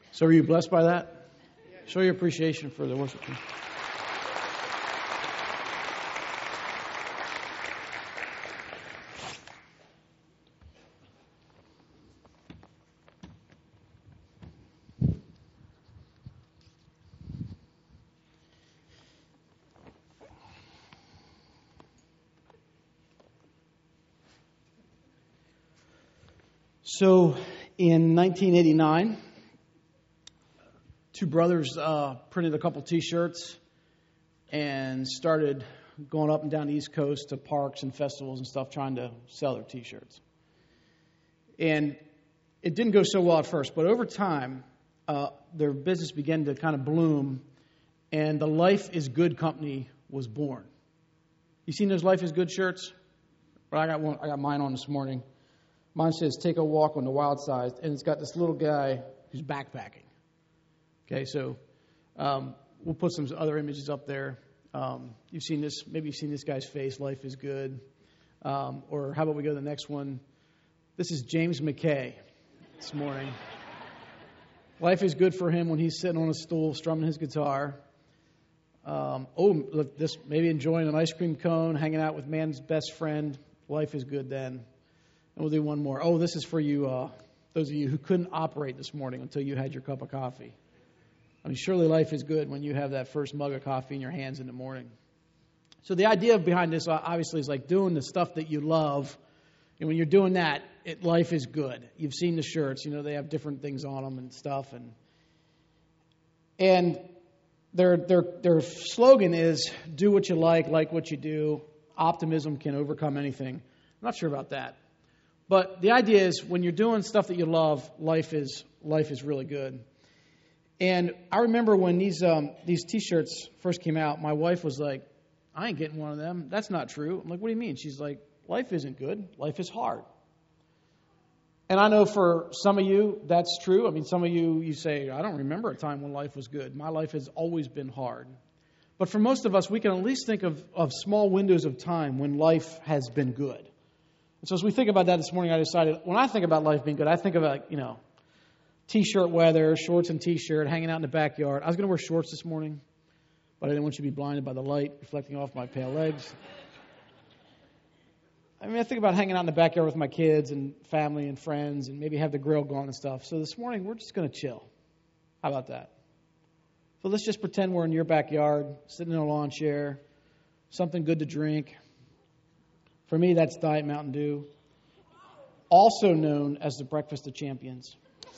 So are you blessed by that? Show your appreciation for the worship team. So in 1989, two brothers printed a couple T-shirts and started going up and down the East Coast to parks and festivals and stuff trying to sell their T-shirts. And it didn't go so well at first, but over time, their business began to kind of bloom, and the Life is Good company was born. You seen those Life is Good shirts? Well, I got mine on this morning. Mine says, "Take a walk on the wild side," and it's got this little guy who's backpacking. Okay, so we'll put some other images up there. You've seen this, maybe you've seen this guy's face, "Life is Good." Or how about we go to the next one? This is James McKay this morning. Life is good for him when he's sitting on a stool strumming his guitar. Look, this maybe enjoying an ice cream cone, hanging out with man's best friend. Life is good then. And we'll do one more. Oh, this is for you, those of you who couldn't operate this morning until you had your cup of coffee. I mean, surely life is good when you have that first mug of coffee in your hands in the morning. So the idea behind this, obviously, is like doing the stuff that you love. And when you're doing that, life is good. You've seen the shirts. You know, they have different things on them and stuff. And their slogan is, do what you like what you do. Optimism can overcome anything. I'm not sure about that. But the idea is when you're doing stuff that you love, life is really good. And I remember when these T-shirts first came out, my wife was like, "I ain't getting one of them. That's not true." I'm like, "What do you mean?" She's like, "Life isn't good. Life is hard." And I know for some of you, that's true. I mean, some of you say, "I don't remember a time when life was good. My life has always been hard." But for most of us, we can at least think of small windows of time when life has been good. And so as we think about that this morning, I decided, when I think about life being good, I think about, T-shirt weather, shorts and T-shirt, hanging out in the backyard. I was going to wear shorts this morning, but I didn't want you to be blinded by the light reflecting off my pale legs. I mean, I think about hanging out in the backyard with my kids and family and friends and maybe have the grill going and stuff. So this morning, we're just going to chill. How about that? So let's just pretend we're in your backyard, sitting in a lawn chair, something good to drink. For me, that's Diet Mountain Dew, also known as the Breakfast of Champions.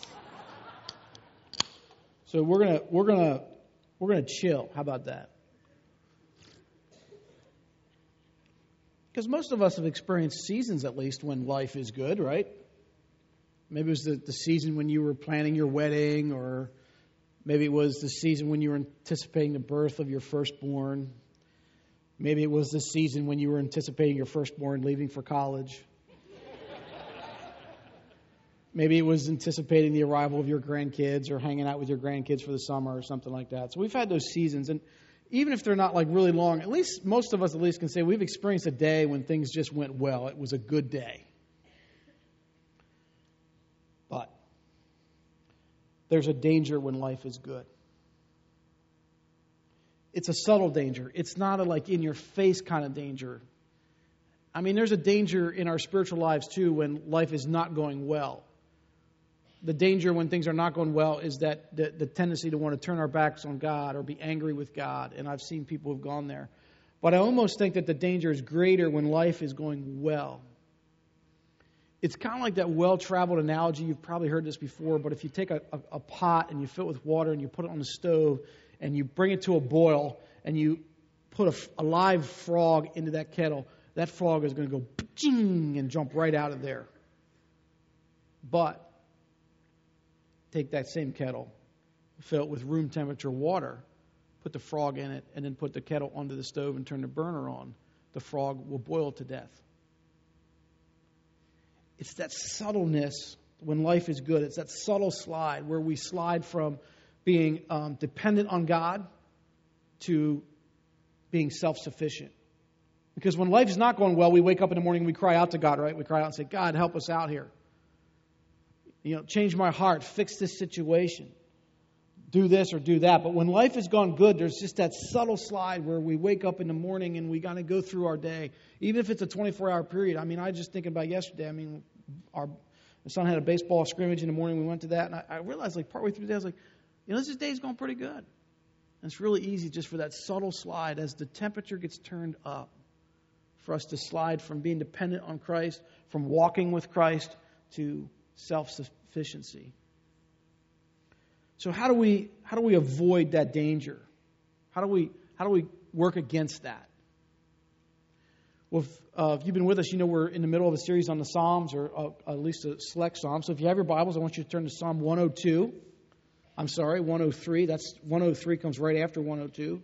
So we're gonna chill. How about that? Because most of us have experienced seasons, at least, when life is good, right? Maybe it was the season when you were planning your wedding, or maybe it was the season when you were anticipating the birth of your firstborn. Maybe it was the season when you were anticipating your firstborn leaving for college. Maybe it was anticipating the arrival of your grandkids or hanging out with your grandkids for the summer or something like that. So we've had those seasons. And even if they're not like really long, at least most of us at least can say we've experienced a day when things just went well. It was a good day. But there's a danger when life is good. It's a subtle danger. It's not a like in your face kind of danger. I mean, there's a danger in our spiritual lives too when life is not going well. The danger when things are not going well is that the tendency to want to turn our backs on God or be angry with God. And I've seen people who've gone there. But I almost think that the danger is greater when life is going well. It's kind of like that well-traveled analogy. You've probably heard this before, but if you take a pot and you fill it with water and you put it on the stove and you bring it to a boil and you put a live frog into that kettle, that frog is going to go ching and jump right out of there. But take that same kettle, fill it with room temperature water, put the frog in it, and then put the kettle onto the stove and turn the burner on. The frog will boil to death. It's that subtleness when life is good. It's that subtle slide where we slide from being dependent on God to being self-sufficient. Because when life is not going well, we wake up in the morning and we cry out to God, right? We cry out and say, "God, help us out here. Change my heart, fix this situation." do this or do that. But when life has gone good, there's just that subtle slide where we wake up in the morning and we got to go through our day. Even if it's a 24-hour period. I mean, I was just thinking about yesterday. I mean, our son had a baseball scrimmage in the morning. We went to that. And I realized, like, partway through the day, I was like, this day's going pretty good. And it's really easy just for that subtle slide as the temperature gets turned up for us to slide from being dependent on Christ, from walking with Christ, to self-sufficiency. So how do we avoid that danger? How do we work against that? Well, if you've been with us, we're in the middle of a series on the Psalms, or at least a select Psalm. So if you have your Bibles, I want you to turn to Psalm 102. I'm sorry, 103. That's 103 comes right after 102.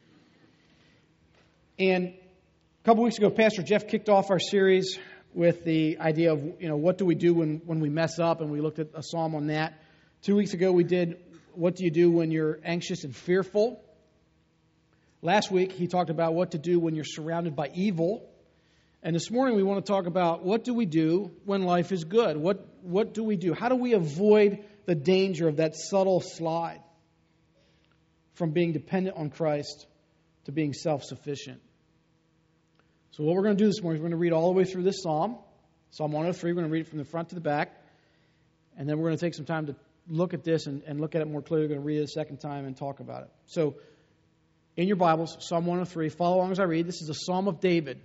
And a couple weeks ago, Pastor Jeff kicked off our series with the idea of, what do we do when we mess up, and we looked at a psalm on that. 2 weeks ago, we did, what do you do when you're anxious and fearful? Last week, he talked about what to do when you're surrounded by evil. And this morning, we want to talk about what do we do when life is good? What do we do? How do we avoid the danger of that subtle slide from being dependent on Christ to being self-sufficient? So what we're going to do this morning is we're going to read all the way through this psalm, Psalm 103. We're going to read it from the front to the back. And then we're going to take some time to look at this and look at it more clearly. We're going to read it a second time and talk about it. So in your Bibles, Psalm 103, follow along as I read. This is a Psalm of David.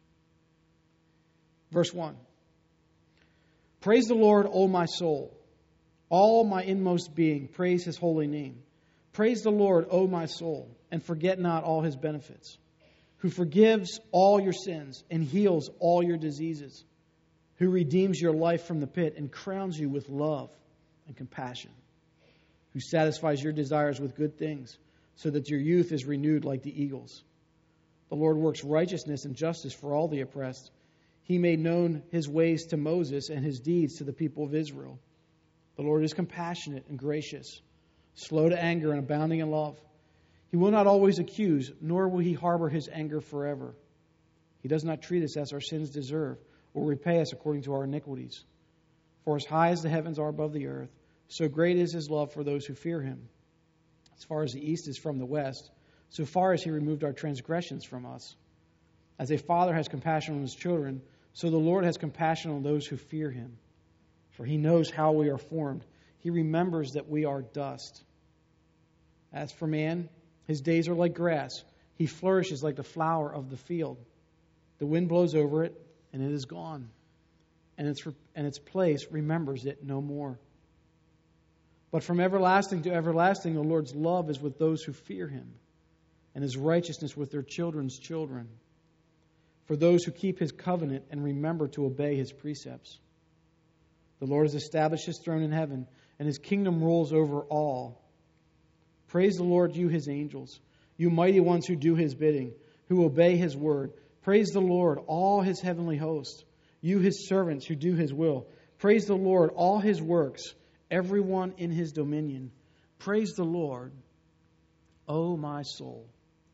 Verse 1. Praise the Lord, O my soul. All my inmost being, praise His holy name. Praise the Lord, O my soul, and forget not all His benefits, who forgives all your sins and heals all your diseases, who redeems your life from the pit and crowns you with love and compassion, who satisfies your desires with good things, so that your youth is renewed like the eagles. The Lord works righteousness and justice for all the oppressed. He made known His ways to Moses and His deeds to the people of Israel. The Lord is compassionate and gracious, slow to anger and abounding in love. He will not always accuse, nor will He harbor His anger forever. He does not treat us as our sins deserve, or repay us according to our iniquities. For as high as the heavens are above the earth, so great is His love for those who fear Him. As far as the east is from the west, so far as He removed our transgressions from us. As a father has compassion on his children, so the Lord has compassion on those who fear Him. For He knows how we are formed. He remembers that we are dust. As for man, his days are like grass. He flourishes like the flower of the field. The wind blows over it, and it is gone. And its place remembers it no more. But from everlasting to everlasting, the Lord's love is with those who fear Him, and His righteousness with their children's children, for those who keep His covenant and remember to obey His precepts. The Lord has established His throne in heaven, and His kingdom rules over all. Praise the Lord, you His angels, you mighty ones who do His bidding, who obey His word. Praise the Lord, all His heavenly hosts, you His servants who do His will. Praise the Lord, all His works, everyone in His dominion. Praise the Lord, O my soul.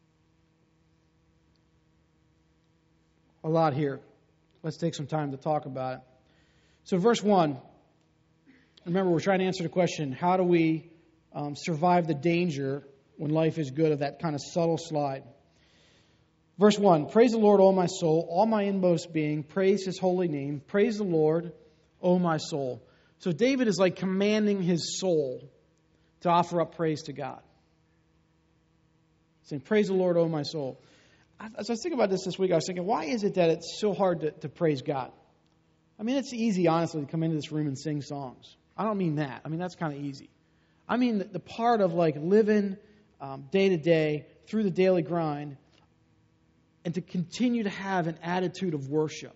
A lot here. Let's take some time to talk about it. So verse 1, remember we're trying to answer the question, how do we survive the danger when life is good, of that kind of subtle slide? Verse 1, praise the Lord, O my soul, all my inmost being, praise His holy name. Praise the Lord, O my soul. So David is like commanding his soul to offer up praise to God. Saying, praise the Lord, O my soul. As I was thinking about this week, I was thinking, why is it that it's so hard to praise God? I mean, it's easy, honestly, to come into this room and sing songs. I don't mean that. I mean, that's kind of easy. I mean the part of like living day to day through the daily grind, and to continue to have an attitude of worship.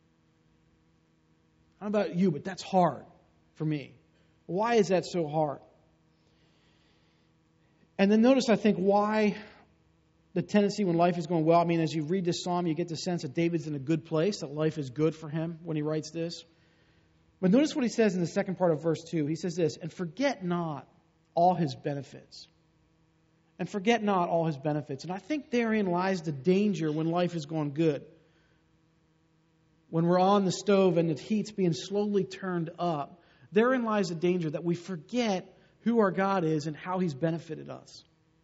I don't know about you, but that's hard for me. Why is that so hard? And then notice, I think, why the tendency when life is going well. I mean, as you read this psalm, you get the sense that David's in a good place, that life is good for him when he writes this. But notice what he says in the second part of verse 2. He says this, and forget not all His benefits. And forget not all His benefits. And I think therein lies the danger when life is going good. When we're on the stove and the heat's being slowly turned up, therein lies the danger that we forget who our God is and how He's benefited us.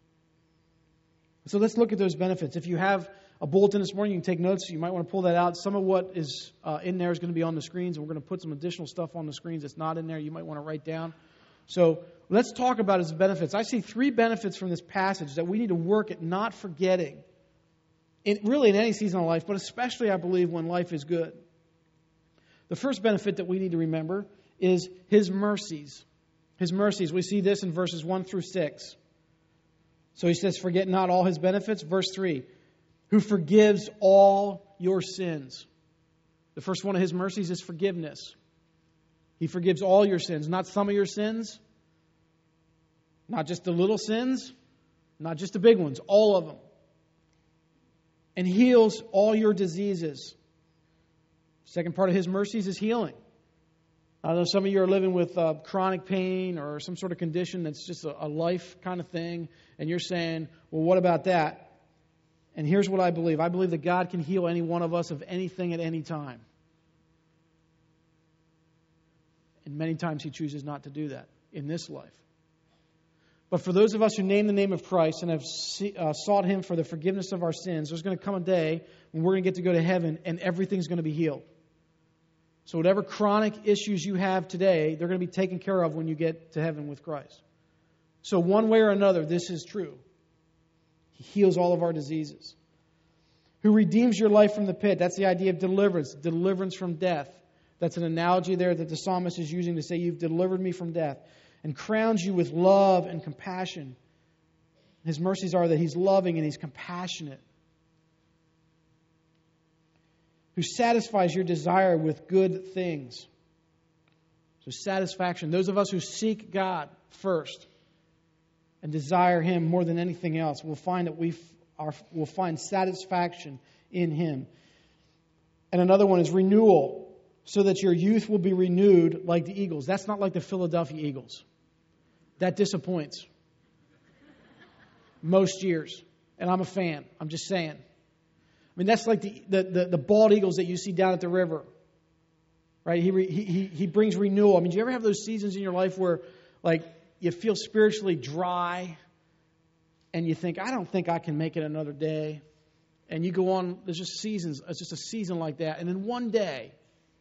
So let's look at those benefits. If you have a bulletin this morning, you can take notes. You might want to pull that out. Some of what is in there is going to be on the screens, and we're going to put some additional stuff on the screens that's not in there. You might want to write down. So let's talk about His benefits. I see 3 benefits from this passage that we need to work at not forgetting, really in any season of life, but especially, I believe, when life is good. The first benefit that we need to remember is His mercies. His mercies. We see this in verses 1 through 6. So He says, forget not all His benefits. Verse 3, who forgives all your sins. The first one of His mercies is forgiveness. He forgives all your sins, not some of your sins, not just the little sins, not just the big ones, all of them. And heals all your diseases. Second part of His mercies is healing. I know some of you are living with chronic pain or some sort of condition that's just a life kind of thing, and you're saying, well, what about that? And here's what I believe. I believe that God can heal any one of us of anything at any time. And many times He chooses not to do that in this life. But for those of us who name the name of Christ and have sought Him for the forgiveness of our sins, there's going to come a day when we're going to get to go to heaven and everything's going to be healed. So whatever chronic issues you have today, they're going to be taken care of when you get to heaven with Christ. So one way or another, this is true. He heals all of our diseases. Who redeems your life from the pit. That's the idea of deliverance. Deliverance from death. That's an analogy there that the psalmist is using to say, you've delivered me from death. And crowns you with love and compassion. His mercies are that He's loving and He's compassionate. Who satisfies your desire with good things. So satisfaction. Those of us who seek God first and desire Him more than anything else will find that we'll find satisfaction in Him. And another one is renewal, so that your youth will be renewed like the eagles. That's not like the Philadelphia Eagles. That disappoints most years. And I'm a fan. I'm just saying. I mean, that's like the bald eagles that you see down at the river. Right? He brings renewal. I mean, do you ever have those seasons in your life where, like, you feel spiritually dry and you think, I don't think I can make it another day. And you go on, there's just seasons, it's just a season like that. And then one day,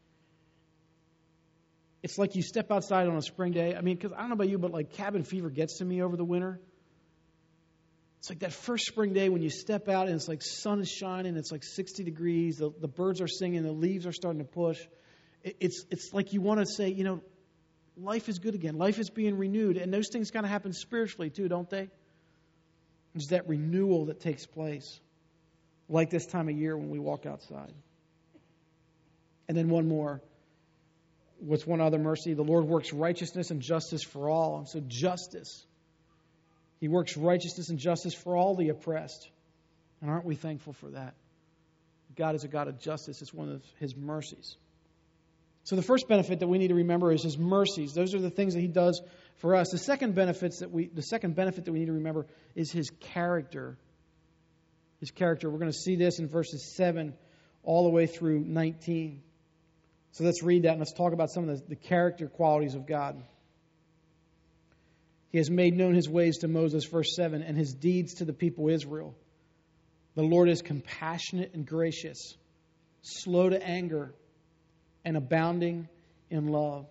it's like you step outside on a spring day. I mean, because I don't know about you, but like cabin fever gets to me over the winter. It's like that first spring day when you step out and it's like sun is shining, it's like 60 degrees, the birds are singing, the leaves are starting to push. It's like you want to say, you know, life is good again. Life is being renewed. And those things kind of happen spiritually too, don't they? There's that renewal that takes place. Like this time of year when we walk outside. And then one more. What's one other mercy? The Lord works righteousness and justice for all. And so justice. He works righteousness and justice for all the oppressed. And aren't we thankful for that? God is a God of justice. It's one of His mercies. So the first benefit that we need to remember is His mercies. Those are the things that He does for us. The second benefit that we need to remember is His character. His character. We're going to see this in verses 7 all the way through 19. So let's read that and let's talk about some of the character qualities of God. He has made known His ways to Moses, verse 7, and His deeds to the people of Israel. The Lord is compassionate and gracious, slow to anger, and abounding in love.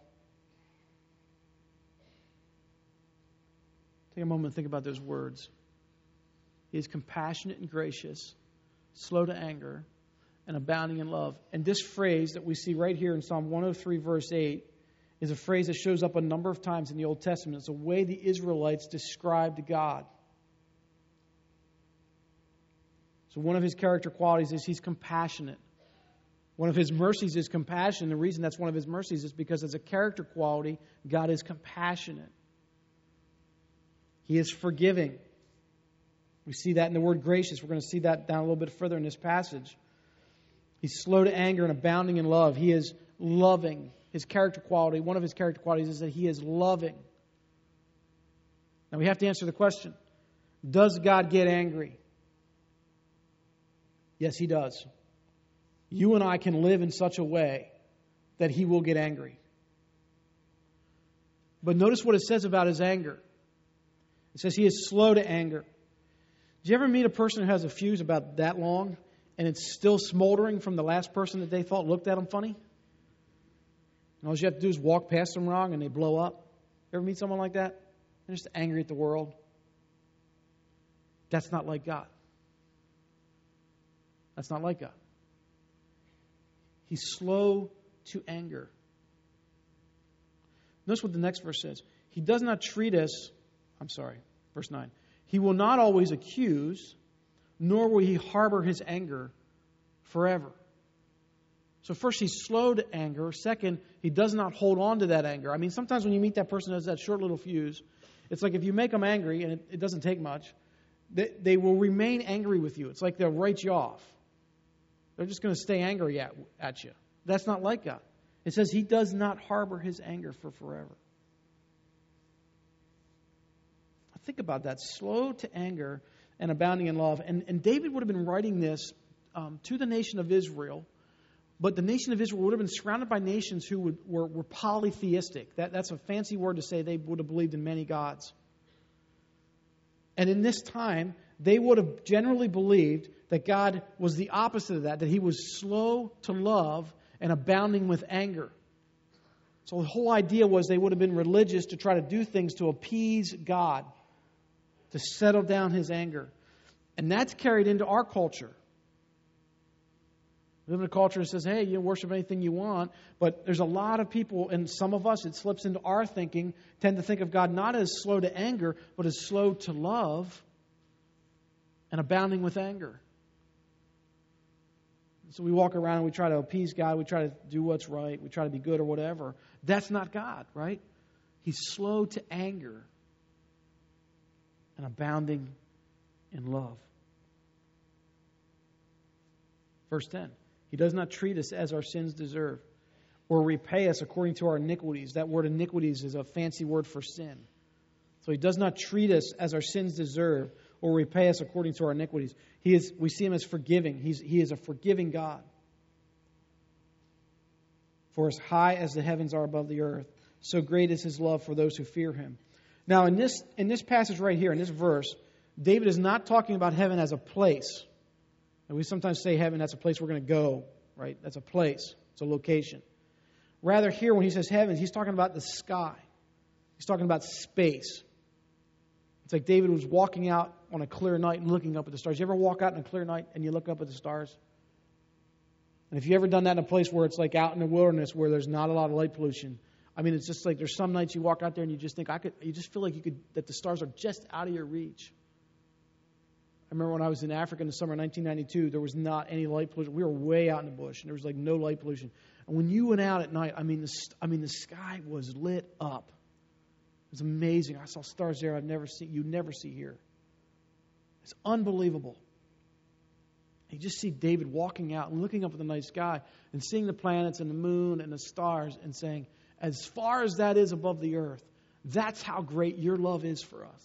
Take a moment and think about those words. He is compassionate and gracious, slow to anger, and abounding in love. And this phrase that we see right here in Psalm 103, verse 8, is a phrase that shows up a number of times in the Old Testament. It's a way the Israelites described God. So one of His character qualities is He's compassionate. One of His mercies is compassion. The reason that's one of His mercies is because as a character quality, God is compassionate. He is forgiving. We see that in the word gracious. We're going to see that down a little bit further in this passage. He's slow to anger and abounding in love. He is loving. His character quality, one of His character qualities is that He is loving. Now we have to answer the question, does God get angry? Yes, He does. You and I can live in such a way that He will get angry. But notice what it says about his anger. It says he is slow to anger. Did you ever meet a person who has a fuse about that long and it's still smoldering from the last person that they thought looked at them funny? And all you have to do is walk past them wrong and they blow up. You ever meet someone like that? They're just angry at the world. That's not like God. That's not like God. He's slow to anger. Notice what the next verse says. He does not treat us, verse 9. He will not always accuse, nor will he harbor his anger forever. So first, he's slow to anger. Second, he does not hold on to that anger. I mean, sometimes when you meet that person who has that short little fuse, it's like if you make them angry, and it doesn't take much, they will remain angry with you. It's like they'll write you off. They're just going to stay angry at you. That's not like God. It says he does not harbor his anger for forever. Think about that. Slow to anger and abounding in love. And David would have been writing this to the nation of Israel, but the nation of Israel would have been surrounded by nations who were polytheistic. That's a fancy word to say they would have believed in many gods. And in this time, they would have generally believed that God was the opposite of that he was slow to love and abounding with anger. So the whole idea was they would have been religious to try to do things to appease God, to settle down his anger. And that's carried into our culture. We live in a culture that says, hey, you worship anything you want, but there's a lot of people, and some of us, it slips into our thinking, tend to think of God not as slow to anger, but as slow to love and abounding with anger. So we walk around and we try to appease God, we try to do what's right, we try to be good or whatever. That's not God, right? He's slow to anger and abounding in love. Verse 10, he does not treat us as our sins deserve or repay us according to our iniquities. That word iniquities is a fancy word for sin. So he does not treat us as our sins deserve or repay us according to our iniquities. We see him as forgiving. He is a forgiving God. For as high as the heavens are above the earth, so great is his love for those who fear him. Now, in this passage right here, in this verse, David is not talking about heaven as a place. And we sometimes say heaven, that's a place we're going to go, right? That's a place. It's a location. Rather, here, when he says heavens, he's talking about the sky. He's talking about space. It's like David was walking out on a clear night and looking up at the stars. You ever walk out on a clear night and you look up at the stars? And if you ever done that in a place where it's like out in the wilderness where there's not a lot of light pollution, I mean, it's just like there's some nights you walk out there and you just think, you just feel like that the stars are just out of your reach. I remember when I was in Africa in the summer of 1992, there was not any light pollution. We were way out in the bush and there was like no light pollution. And when you went out at night, the sky was lit up. It was amazing. I saw stars there you'd never see here. It's unbelievable. You just see David walking out and looking up at the night sky and seeing the planets and the moon and the stars and saying, as far as that is above the earth, that's how great your love is for us.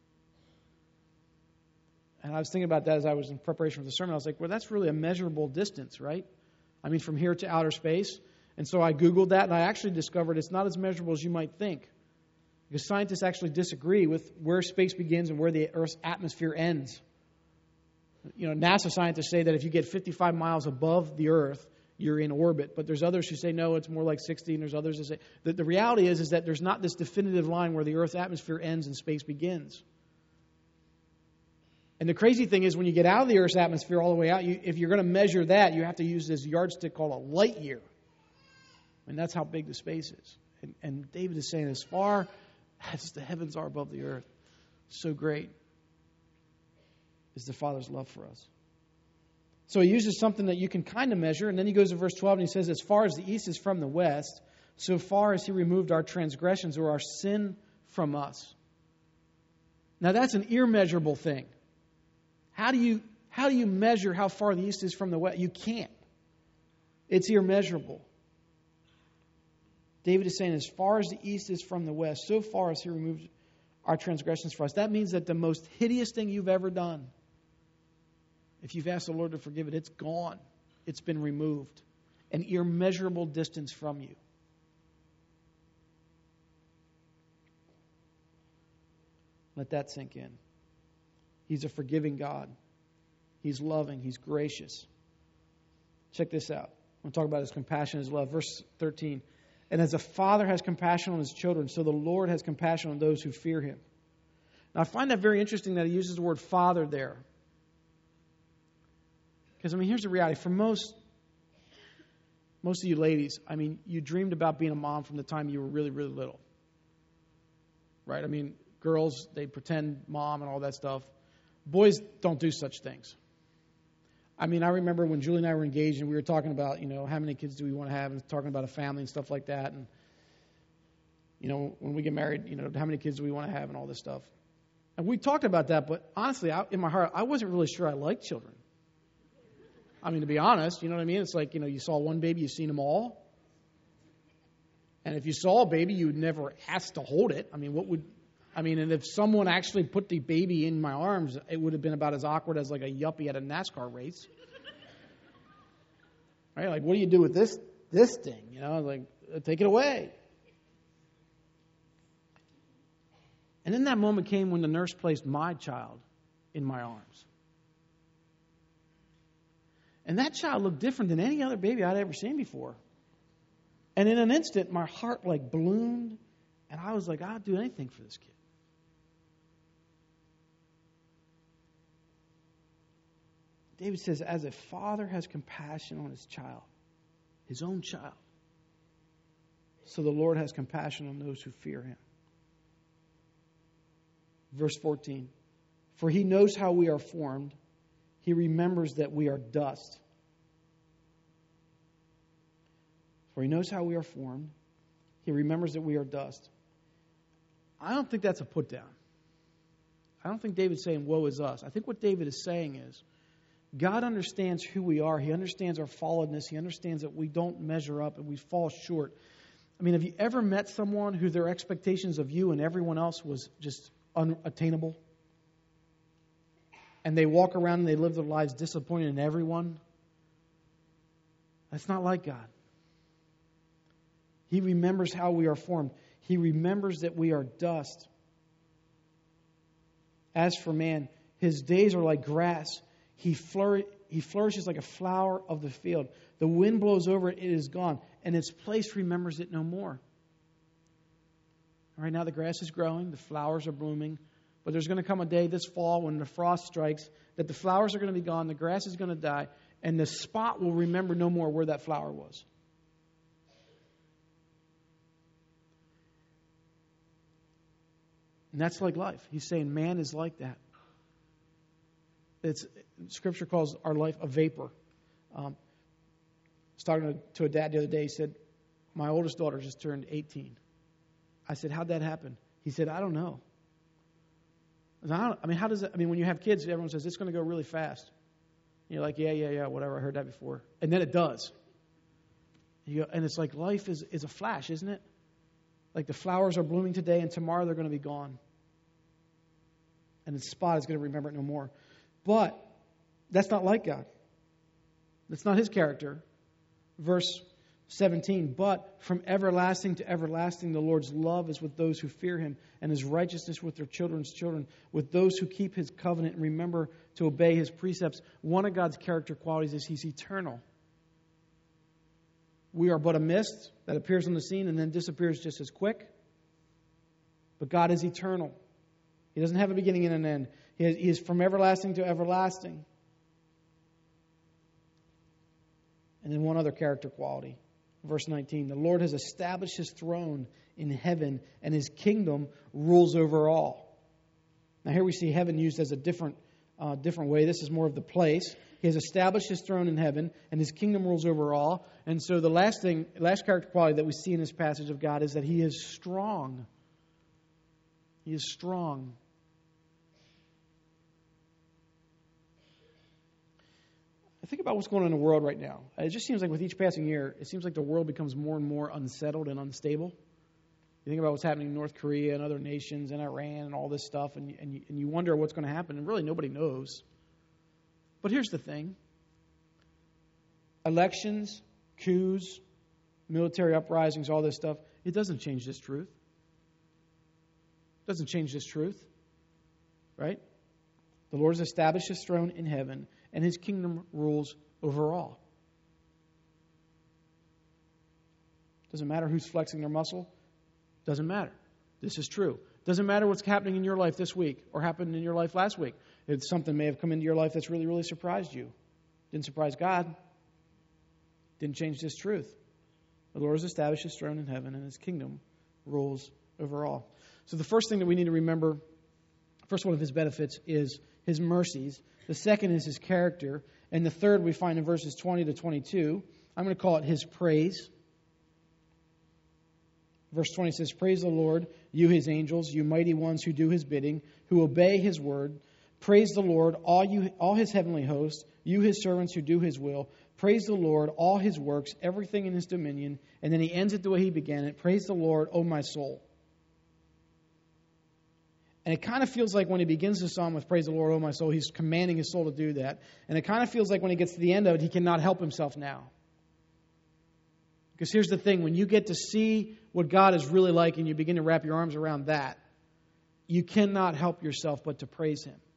And I was thinking about that as I was in preparation for the sermon. I was like, well, that's really a measurable distance, right? I mean, from here to outer space. And so I Googled that, and I actually discovered it's not as measurable as you might think. Because scientists actually disagree with where space begins and where the Earth's atmosphere ends. You know, NASA scientists say that if you get 55 miles above the Earth, you're in orbit. But there's others who say, no, it's more like 60, and there's others who say... The reality is that there's not this definitive line where the Earth's atmosphere ends and space begins. And the crazy thing is when you get out of the Earth's atmosphere all the way out, if you're going to measure that, you have to use this yardstick called a light year. And that's how big the space is. And David is saying, as far as the heavens are above the earth, so great is the Father's love for us. So he uses something that you can kind of measure, and then he goes to verse 12 and he says, as far as the east is from the west, so far as he removed our transgressions or our sin from us. Now that's an immeasurable thing. How do you measure how far the east is from the west? You can't. It's immeasurable. David is saying, as far as the east is from the west, so far as he removed our transgressions for us. That means that the most hideous thing you've ever done, if you've asked the Lord to forgive it, it's gone. It's been removed. An immeasurable distance from you. Let that sink in. He's a forgiving God. He's loving. He's gracious. Check this out. I'm going to talk about his compassion, his love. Verse 13. And as a father has compassion on his children, so the Lord has compassion on those who fear him. Now, I find that very interesting that he uses the word father there. Because, here's the reality. For most of you ladies, you dreamed about being a mom from the time you were really, really little. Right? Girls, they pretend mom and all that stuff. Boys don't do such things. I remember when Julie and I were engaged and we were talking about, how many kids do we want to have, and talking about a family and stuff like that. And, when we get married, how many kids do we want to have and all this stuff. And we talked about that, but honestly, in my heart, I wasn't really sure I liked children. To be honest, you know what I mean? It's like, you saw one baby, you've seen them all. And if you saw a baby, you would never ask to hold it. And if someone actually put the baby in my arms, it would have been about as awkward as like a yuppie at a NASCAR race. Right? Like, what do you do with this thing? Take it away. And then that moment came when the nurse placed my child in my arms. And that child looked different than any other baby I'd ever seen before. And in an instant, my heart ballooned, and I was like, I'd do anything for this kid. David says, as a father has compassion on his child, his own child, so the Lord has compassion on those who fear him. Verse 14, for he knows how we are formed. He remembers that we are dust. For he knows how we are formed. He remembers that we are dust. I don't think that's a put down. I don't think David's saying, woe is us. I think what David is saying is, God understands who we are. He understands our fallenness. He understands that we don't measure up and we fall short. Have you ever met someone who their expectations of you and everyone else was just unattainable? And they walk around and they live their lives disappointed in everyone? That's not like God. He remembers how we are formed. He remembers that we are dust. As for man, his days are like grass. He flourishes like a flower of the field. The wind blows over it, it is gone, and its place remembers it no more. Right now the grass is growing, the flowers are blooming, but there's going to come a day this fall when the frost strikes that the flowers are going to be gone, the grass is going to die, and the spot will remember no more where that flower was. And that's like life. He's saying man is like that. Scripture calls our life a vapor. I was talking to a dad the other day. He said, my oldest daughter just turned 18. I said, how'd that happen? He said, I don't know. How does it, when you have kids, everyone says, it's going to go really fast. And you're like, yeah, whatever, I heard that before. And then it does. And it's like life is a flash, isn't it? Like the flowers are blooming today and tomorrow they're going to be gone. And the spot is going to remember it no more. But that's not like God. That's not his character. Verse 17, but from everlasting to everlasting the Lord's love is with those who fear him, and his righteousness with their children's children, with those who keep his covenant and remember to obey his precepts. One of God's character qualities is he's eternal. We are but a mist that appears on the scene and then disappears just as quick. But God is eternal. He doesn't have a beginning and an end. He is from everlasting to everlasting. And then one other character quality. Verse 19, the Lord has established his throne in heaven, and his kingdom rules over all. Now here we see heaven used as a different way. This is more of the place. He has established his throne in heaven, and his kingdom rules over all. And so the last character quality that we see in this passage of God is that he is strong. He is strong. I think about what's going on in the world right now. It just seems like with each passing year, it seems like the world becomes more and more unsettled and unstable. You think about what's happening in North Korea and other nations and Iran and all this stuff, and you wonder what's going to happen, and really nobody knows. But here's the thing. Elections, coups, military uprisings, all this stuff, it doesn't change this truth. It doesn't change this truth. right? The Lord has established his throne in heaven, and his kingdom rules over all. Doesn't matter who's flexing their muscle. Doesn't matter. This is true. Doesn't matter what's happening in your life this week or happened in your life last week. If something may have come into your life that's really, really surprised you. Didn't surprise God. Didn't change this truth. The Lord has established his throne in heaven, and his kingdom rules over all. So the first thing that we need to remember, first one of his benefits is his mercies. The second is his character. And the third we find in verses 20 to 22. I'm going to call it his praise. Verse 20 says, "Praise the Lord, you his angels, you mighty ones who do his bidding, who obey his word. Praise the Lord, all his heavenly hosts, you his servants who do his will. Praise the Lord, all his works, everything in his dominion." And then he ends it the way he began it. "Praise the Lord, O my soul." And it kind of feels like when he begins the psalm with "Praise the Lord, O my soul," he's commanding his soul to do that. And it kind of feels like when he gets to the end of it, he cannot help himself now. Because here's the thing, when you get to see what God is really like and you begin to wrap your arms around that, you cannot help yourself but to praise him.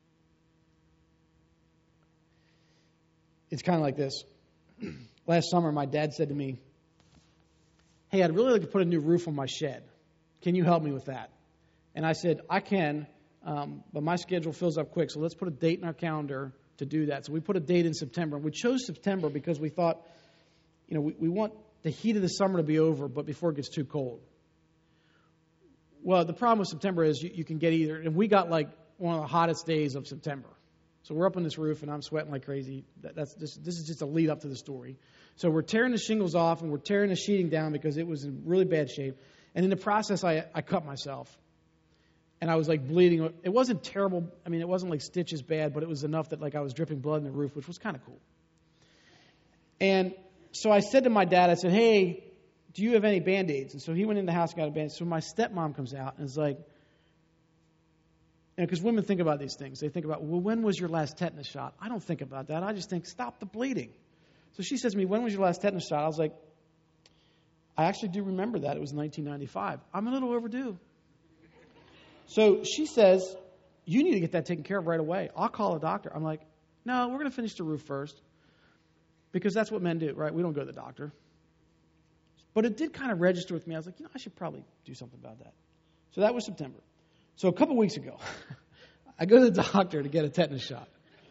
It's kind of like this. Last summer, my dad said to me, "Hey, I'd really like to put a new roof on my shed. Can you help me with that?" And I said, "I can, but my schedule fills up quick, so let's put a date in our calendar to do that." So we put a date in September. We chose September because we thought, we want the heat of the summer to be over, but before it gets too cold. Well, the problem with September is you can get either, and we got like one of the hottest days of September. So we're up on this roof, and I'm sweating like crazy. This is just a lead up to the story. So we're tearing the shingles off, and we're tearing the sheeting down because it was in really bad shape. And in the process, I cut myself. And I was like bleeding. It wasn't terrible. I mean, it wasn't like stitches bad, but it was enough that like I was dripping blood in the roof, which was kind of cool. And so I said to my dad, I said, "Hey, do you have any Band-Aids?" And so he went in the house and got a Band-Aid. So my stepmom comes out and is like, because women think about these things. They think about, well, when was your last tetanus shot? I don't think about that. I just think, stop the bleeding. So she says to me, "When was your last tetanus shot?" I was like, "I actually do remember that. It was 1995. I'm a little overdue." So she says, "You need to get that taken care of right away. I'll call a doctor." I'm like, "No, we're going to finish the roof first." Because that's what men do, right? We don't go to the doctor. But it did kind of register with me. I was like, I should probably do something about that. So that was September. So a couple weeks ago, I go to the doctor to get a tetanus shot.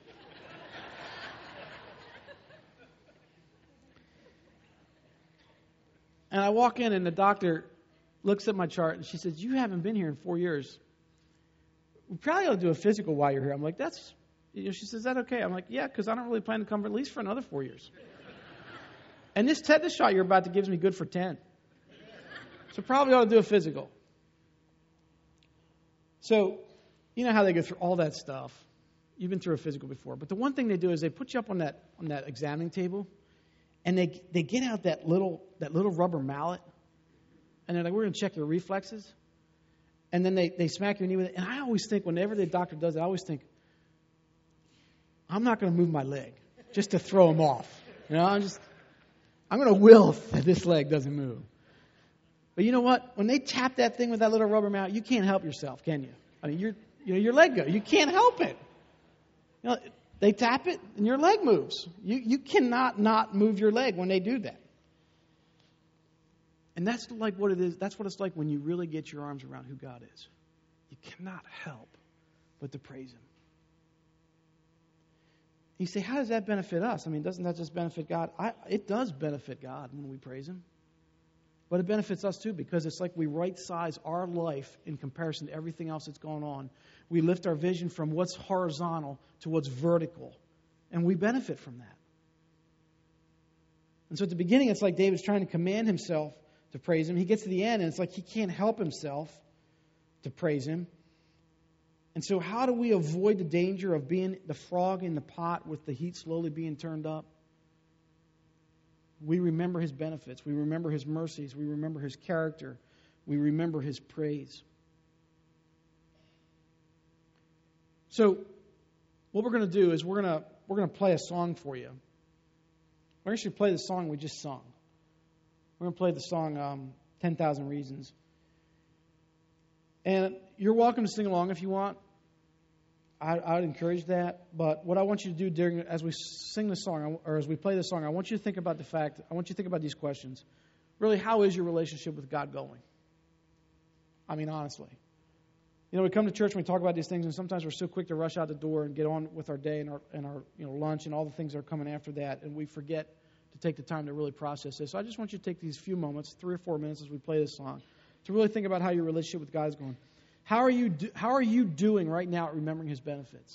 And I walk in, and the doctor looks at my chart, and she says, "You haven't been here in 4 years. We probably ought to do a physical while you're here." I'm like, she says, "Is that okay?" I'm like, "Yeah, because I don't really plan to come at least for another 4 years. And this tetanus shot you're about to give me good for 10. So probably ought to do a physical." So, you know how they go through all that stuff. You've been through a physical before. But the one thing they do is they put you up on that examining table, and they get out that little rubber mallet, and they're like, "We're going to check your reflexes." And then they smack your knee with it. And I always think, whenever the doctor does it, I always think, I'm not going to move my leg just to throw him off. I'm going to will that this leg doesn't move. But you know what? When they tap that thing with that little rubber mallet, you can't help yourself, can you? I mean, your leg goes. You can't help it. They tap it, and your leg moves. You cannot not move your leg when they do that. And that's like what it is. That's what it's like when you really get your arms around who God is. You cannot help but to praise him. You say, how does that benefit us? I mean, doesn't that just benefit God? It does benefit God when we praise him. But it benefits us too, because it's like we right-size our life in comparison to everything else that's going on. We lift our vision from what's horizontal to what's vertical. And we benefit from that. And so at the beginning, it's like David's trying to command himself to praise him. He gets to the end, and it's like he can't help himself to praise him. And so how do we avoid the danger of being the frog in the pot with the heat slowly being turned up? We remember his benefits. We remember his mercies. We remember his character. We remember his praise. So what we're going to do is we're going to play a song for you. We're actually play the song we just sung. We're going to play the song 10,000 Reasons. And you're welcome to sing along if you want. I would encourage that. But what I want you to do as we sing the song, or as we play the song, I want you to think about these questions. Really, how is your relationship with God going? I mean, honestly. We come to church and we talk about these things, and sometimes we're so quick to rush out the door and get on with our day and our lunch and all the things that are coming after that, and we forget to take the time to really process this. So I just want you to take these few moments, 3 or 4 minutes as we play this song, to really think about how your relationship with God is going. How are you doing right now at remembering His benefits?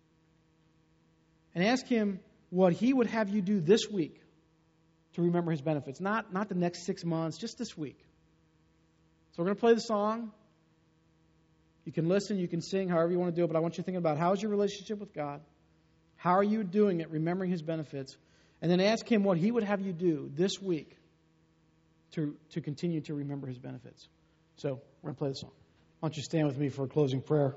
And ask Him what He would have you do this week to remember His benefits. Not the next 6 months, just this week. So we're going to play the song. You can listen, you can sing, however you want to do it, but I want you to think about how is your relationship with God? How are you doing it, remembering His benefits? And then ask Him what He would have you do this week to continue to remember His benefits. So we're going to play the song. Why don't you stand with me for a closing prayer?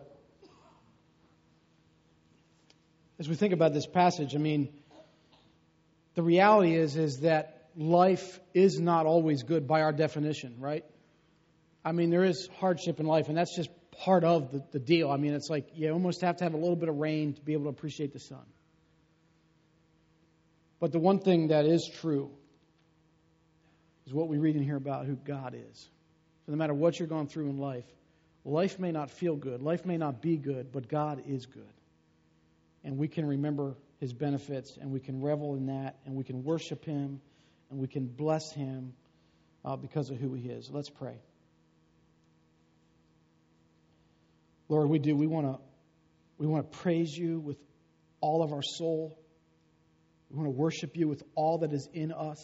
As we think about this passage, I mean, the reality is that life is not always good by our definition, right? I mean, there is hardship in life, and that's just part of the deal. I mean, it's like you almost have to have a little bit of rain to be able to appreciate the sun. But the one thing that is true is what we read in here about who God is. So no matter what you're going through in life, life may not feel good, life may not be good, but God is good. And we can remember His benefits, and we can revel in that, and we can worship Him, and we can bless Him because of who He is. Let's pray. Lord, we do. We want to praise You with all of our soul. We want to worship You with all that is in us.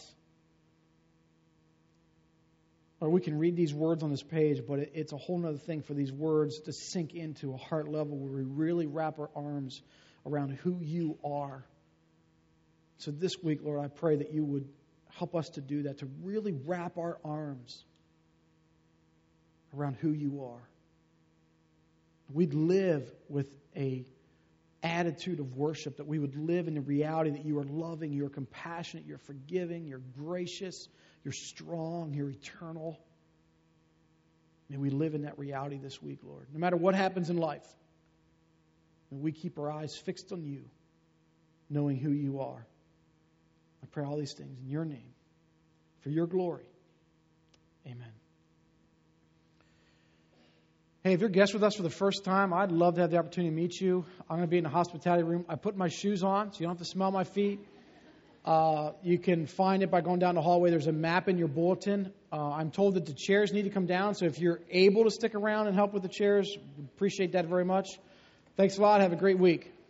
Or we can read these words on this page, but it's a whole other thing for these words to sink into a heart level where we really wrap our arms around who You are. So this week, Lord, I pray that You would help us to do that, to really wrap our arms around who You are. We'd live with a attitude of worship, that we would live in the reality that You are loving, You're compassionate, You're forgiving, You're gracious, You're strong, You're eternal. May we live in that reality this week, Lord. No matter what happens in life, may we keep our eyes fixed on You, knowing who You are. I pray all these things in Your name, for Your glory. Amen. Hey, if you're a guest with us for the first time, I'd love to have the opportunity to meet you. I'm going to be in the hospitality room. I put my shoes on, so you don't have to smell my feet. You can find it by going down the hallway. There's a map in your bulletin. I'm told that the chairs need to come down, so if you're able to stick around and help with the chairs, appreciate that very much. Thanks a lot. Have a great week.